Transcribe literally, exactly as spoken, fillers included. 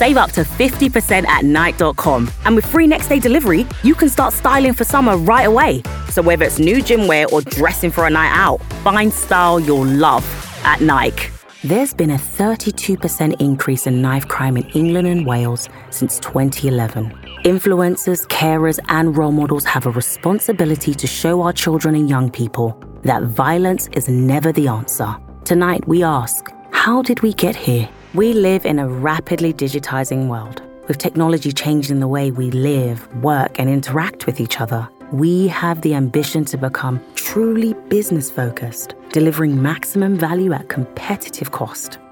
Save up to fifty percent at Nike dot com. And with free next day delivery, you can start styling for summer right away. So whether it's new gym wear or dressing for a night out, find style you'll love at Nike. There's been a thirty-two percent increase in knife crime in England and Wales since twenty eleven. Influencers, carers, and role models have a responsibility to show our children and young people that violence is never the answer. Tonight, we ask, how did we get here? We live in a rapidly digitizing world. With technology changing the way we live, work, and interact with each other, we have the ambition to become truly business-focused, delivering maximum value at competitive cost.